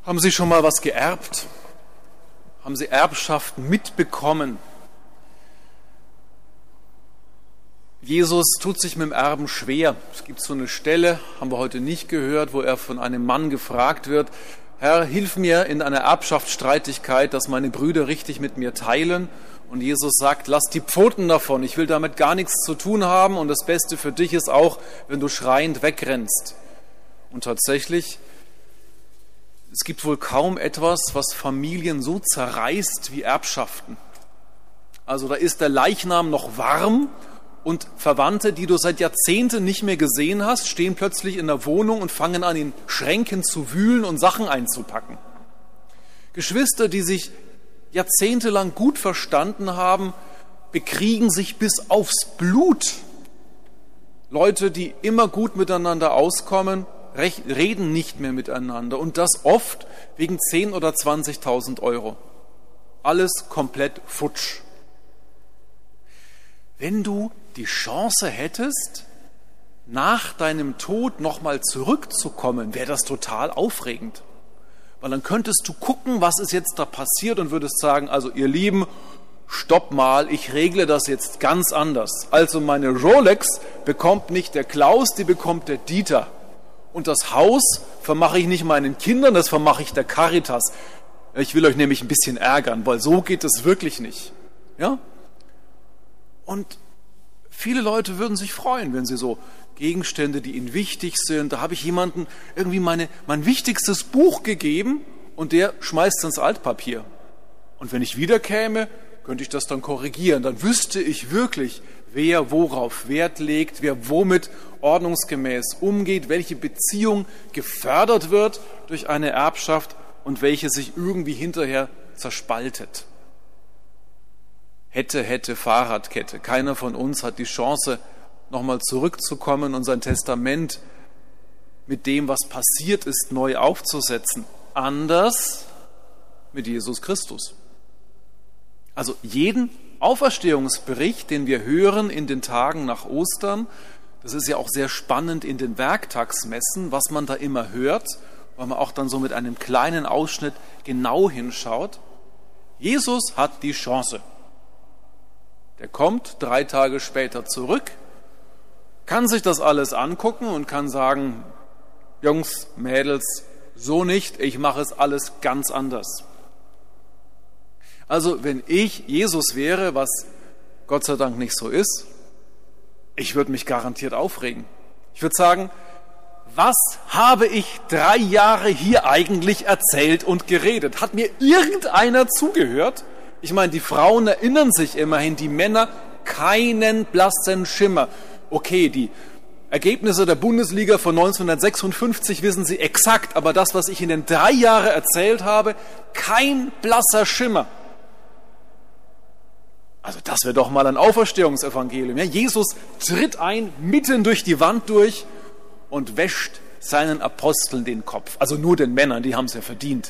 Haben Sie schon mal was geerbt? Haben Sie Erbschaften mitbekommen? Jesus tut sich mit dem Erben schwer. Es gibt so eine Stelle, haben wir heute nicht gehört, wo er von einem Mann gefragt wird: Herr, hilf mir in einer Erbschaftsstreitigkeit, dass meine Brüder richtig mit mir teilen. Und Jesus sagt: Lass die Pfoten davon, ich will damit gar nichts zu tun haben, und das Beste für dich ist auch, wenn du schreiend wegrennst. Und tatsächlich, es gibt wohl kaum etwas, was Familien so zerreißt wie Erbschaften. Also da ist der Leichnam noch warm und Verwandte, die du seit Jahrzehnten nicht mehr gesehen hast, stehen plötzlich in der Wohnung und fangen an, in Schränken zu wühlen und Sachen einzupacken. Geschwister, die sich jahrzehntelang gut verstanden haben, bekriegen sich bis aufs Blut. Leute, die immer gut miteinander auskommen, reden nicht mehr miteinander, und das oft wegen 10.000 oder 20.000 Euro. Alles komplett futsch. Wenn du die Chance hättest, nach deinem Tod nochmal zurückzukommen, wäre das total aufregend. Weil dann könntest du gucken, was ist jetzt da passiert, und würdest sagen: Also ihr Lieben, stopp mal, ich regle das jetzt ganz anders. Also meine Rolex bekommt nicht der Klaus, die bekommt der Dieter. Und das Haus vermache ich nicht meinen Kindern, das vermache ich der Caritas. Ich will euch nämlich ein bisschen ärgern, weil so geht es wirklich nicht. Ja? Und viele Leute würden sich freuen, wenn sie so Gegenstände, die ihnen wichtig sind, da habe ich jemandem irgendwie mein wichtigstes Buch gegeben, und der schmeißt es ins Altpapier. Und wenn ich wiederkäme, könnte ich das dann korrigieren. Dann wüsste ich wirklich, wer worauf Wert legt, wer womit ordnungsgemäß umgeht, welche Beziehung gefördert wird durch eine Erbschaft und welche sich irgendwie hinterher zerspaltet. Hätte, Fahrradkette. Keiner von uns hat die Chance, nochmal zurückzukommen und sein Testament mit dem, was passiert ist, neu aufzusetzen. Anders mit Jesus Christus. Also jeden Auferstehungsbericht, den wir hören in den Tagen nach Ostern, das ist ja auch sehr spannend in den Werktagsmessen, was man da immer hört, weil man auch dann so mit einem kleinen Ausschnitt genau hinschaut. Jesus hat die Chance. Der kommt 3 Tage später zurück, kann sich das alles angucken und kann sagen: Jungs, Mädels, so nicht, ich mache es alles ganz anders. Also wenn ich Jesus wäre, was Gott sei Dank nicht so ist, ich würde mich garantiert aufregen. Ich würde sagen: Was habe ich 3 Jahre hier eigentlich erzählt und geredet? Hat mir irgendeiner zugehört? Ich meine, die Frauen erinnern sich immerhin, die Männer keinen blassen Schimmer. Okay, die Ergebnisse der Bundesliga von 1956 wissen sie exakt, aber das, was ich in den 3 Jahren erzählt habe, kein blasser Schimmer. Also das wäre doch mal ein Auferstehungsevangelium. Ja, Jesus tritt ein, mitten durch die Wand durch und wäscht seinen Aposteln den Kopf. Also nur den Männern, die haben es ja verdient.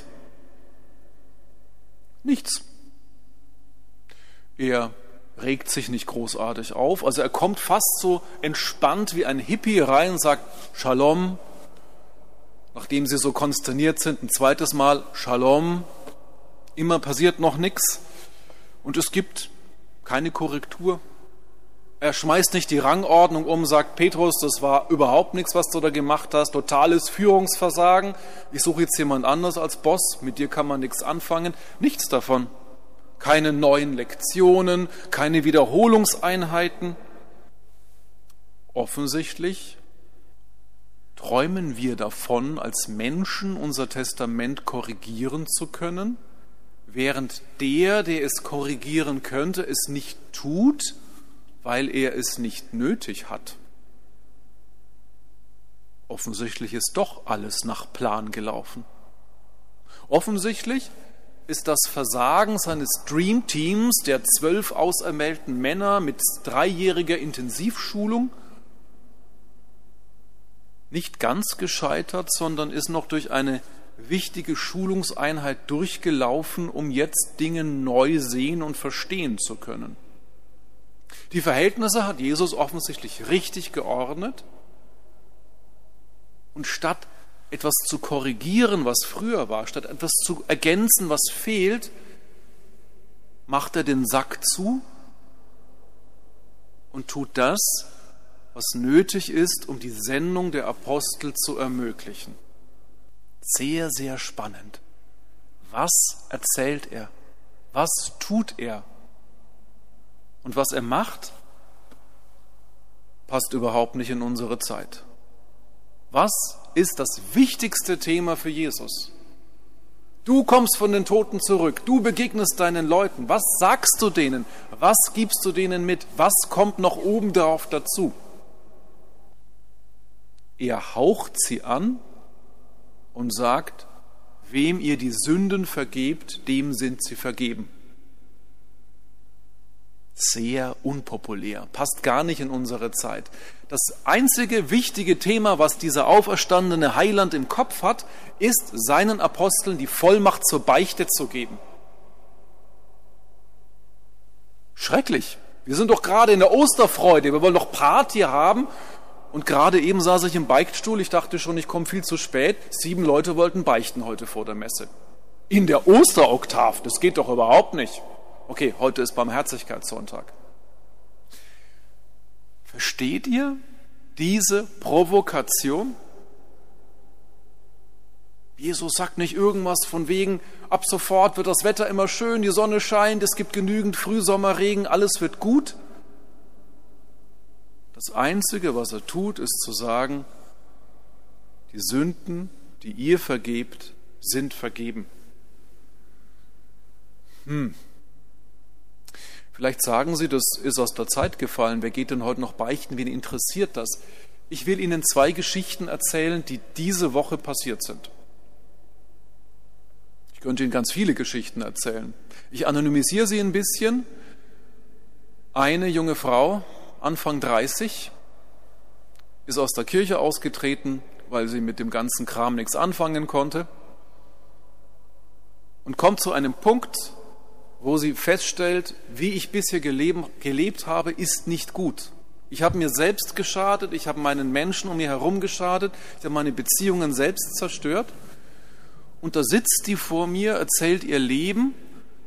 Nichts. Er regt sich nicht großartig auf. Also er kommt fast so entspannt wie ein Hippie rein und sagt: Shalom. Nachdem sie so konsterniert sind, ein zweites Mal: Shalom. Immer passiert noch nichts. Und es gibt keine Korrektur. Er schmeißt nicht die Rangordnung um, sagt: Petrus, das war überhaupt nichts, was du da gemacht hast. Totales Führungsversagen. Ich suche jetzt jemand anders als Boss. Mit dir kann man nichts anfangen. Nichts davon. Keine neuen Lektionen, keine Wiederholungseinheiten. Offensichtlich träumen wir davon, als Menschen unser Testament korrigieren zu können, während der es korrigieren könnte, es nicht tut, weil er es nicht nötig hat. Offensichtlich ist doch alles nach Plan gelaufen. Offensichtlich ist das Versagen seines Dream Teams, der 12 auserwählten Männer mit 3-jähriger Intensivschulung, nicht ganz gescheitert, sondern ist noch durch eine wichtige Schulungseinheit durchgelaufen, um jetzt Dinge neu sehen und verstehen zu können. Die Verhältnisse hat Jesus offensichtlich richtig geordnet, und statt etwas zu korrigieren, was früher war, statt etwas zu ergänzen, was fehlt, macht er den Sack zu und tut das, was nötig ist, um die Sendung der Apostel zu ermöglichen. Sehr, sehr spannend. Was erzählt er? Was tut er? Und was er macht, passt überhaupt nicht in unsere Zeit. Was ist das wichtigste Thema für Jesus? Du kommst von den Toten zurück, du begegnest deinen Leuten. Was sagst du denen? Was gibst du denen mit? Was kommt noch obendrauf dazu? Er haucht sie an und sagt, wem ihr die Sünden vergebt, dem sind sie vergeben. Sehr unpopulär, passt gar nicht in unsere Zeit. Das einzige wichtige Thema, was dieser auferstandene Heiland im Kopf hat, ist, seinen Aposteln die Vollmacht zur Beichte zu geben. Schrecklich. Wir sind doch gerade in der Osterfreude, wir wollen doch Party haben. Und gerade eben saß ich im Beichtstuhl, ich dachte schon, ich komme viel zu spät. 7 Leute wollten beichten heute vor der Messe. In der Osteroktav, das geht doch überhaupt nicht. Okay, heute ist Barmherzigkeitssonntag. Versteht ihr diese Provokation? Jesus sagt nicht irgendwas von wegen, ab sofort wird das Wetter immer schön, die Sonne scheint, es gibt genügend Frühsommerregen, alles wird gut. Das Einzige, was er tut, ist zu sagen, die Sünden, die ihr vergebt, sind vergeben. Vielleicht sagen Sie, das ist aus der Zeit gefallen. Wer geht denn heute noch beichten? Wen interessiert das? Ich will Ihnen 2 Geschichten erzählen, die diese Woche passiert sind. Ich könnte Ihnen ganz viele Geschichten erzählen. Ich anonymisiere sie ein bisschen. Eine junge Frau, Anfang 30, ist aus der Kirche ausgetreten, weil sie mit dem ganzen Kram nichts anfangen konnte und kommt zu einem Punkt, wo sie feststellt, wie ich bisher gelebt habe, ist nicht gut. Ich habe mir selbst geschadet, ich habe meinen Menschen um mir herum geschadet, ich habe meine Beziehungen selbst zerstört. Und da sitzt die vor mir, erzählt ihr Leben,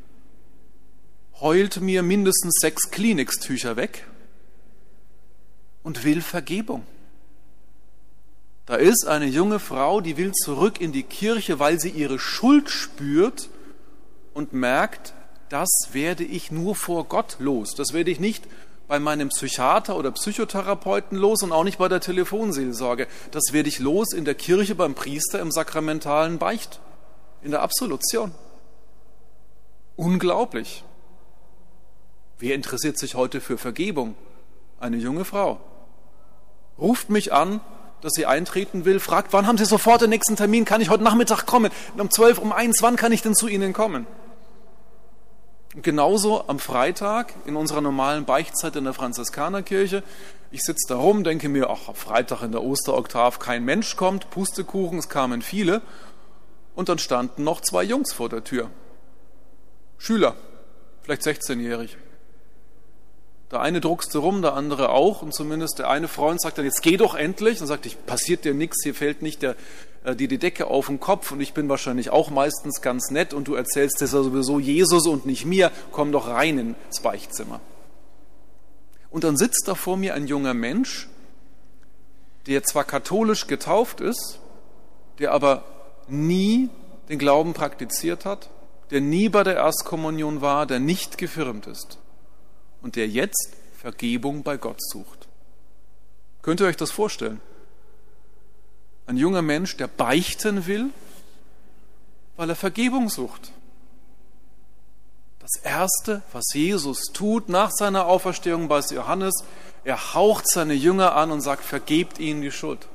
heult mir mindestens 6 Kleenex-Tücher weg und will Vergebung. Da ist eine junge Frau, die will zurück in die Kirche, weil sie ihre Schuld spürt und merkt, das werde ich nur vor Gott los. Das werde ich nicht bei meinem Psychiater oder Psychotherapeuten los und auch nicht bei der Telefonseelsorge. Das werde ich los in der Kirche beim Priester im sakramentalen Beicht, in der Absolution. Unglaublich. Wer interessiert sich heute für Vergebung? Eine junge Frau. Ruft mich an, dass sie eintreten will, fragt, wann haben Sie sofort den nächsten Termin? Kann ich heute Nachmittag kommen? Um 12, um 1, wann kann ich denn zu Ihnen kommen? Und genauso am Freitag in unserer normalen Beichtzeit in der Franziskanerkirche. Ich sitze da rum, denke mir, ach, Freitag in der Osteroktav, kein Mensch kommt, Pustekuchen, es kamen viele. Und dann standen noch 2 Jungs vor der Tür. Schüler, vielleicht 16-jährig. Der eine druckste rum, der andere auch. Und zumindest der eine Freund sagt dann, jetzt geh doch endlich. Dann sagte ich, passiert dir nichts, hier fällt nicht die Decke auf den Kopf. Und ich bin wahrscheinlich auch meistens ganz nett. Und du erzählst es ja sowieso Jesus und nicht mir. Komm doch rein ins Beichtzimmer. Und dann sitzt da vor mir ein junger Mensch, der zwar katholisch getauft ist, der aber nie den Glauben praktiziert hat, der nie bei der Erstkommunion war, der nicht gefirmt ist. Und der jetzt Vergebung bei Gott sucht. Könnt ihr euch das vorstellen? Ein junger Mensch, der beichten will, weil er Vergebung sucht. Das Erste, was Jesus tut nach seiner Auferstehung bei Johannes, er haucht seine Jünger an und sagt, vergebt ihnen die Schuld.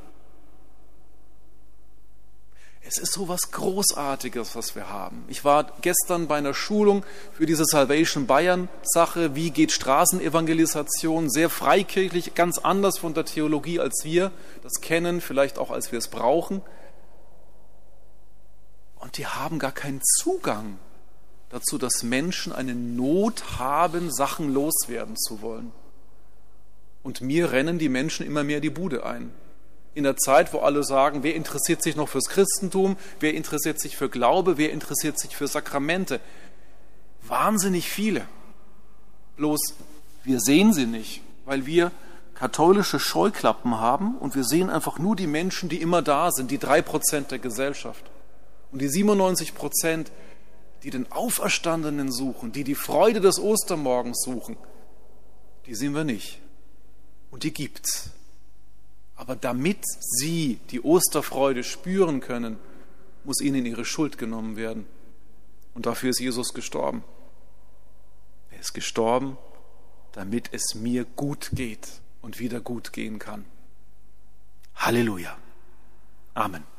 Es ist so was Großartiges, was wir haben. Ich war gestern bei einer Schulung für diese Salvation Bayern-Sache. Wie geht Straßenevangelisation? Sehr freikirchlich, ganz anders von der Theologie, als wir das kennen, vielleicht auch als wir es brauchen. Und die haben gar keinen Zugang dazu, dass Menschen eine Not haben, Sachen loswerden zu wollen. Und mir rennen die Menschen immer mehr die Bude ein. In der Zeit, wo alle sagen, wer interessiert sich noch fürs Christentum, wer interessiert sich für Glaube, wer interessiert sich für Sakramente. Wahnsinnig viele. Bloß wir sehen sie nicht, weil wir katholische Scheuklappen haben und wir sehen einfach nur die Menschen, die immer da sind, die 3% der Gesellschaft. Und die 97%, die den Auferstandenen suchen, die die Freude des Ostermorgens suchen, die sehen wir nicht. Und die gibt's. Aber damit sie die Osterfreude spüren können, muss ihnen ihre Schuld genommen werden. Und dafür ist Jesus gestorben. Er ist gestorben, damit es mir gut geht und wieder gut gehen kann. Halleluja. Amen.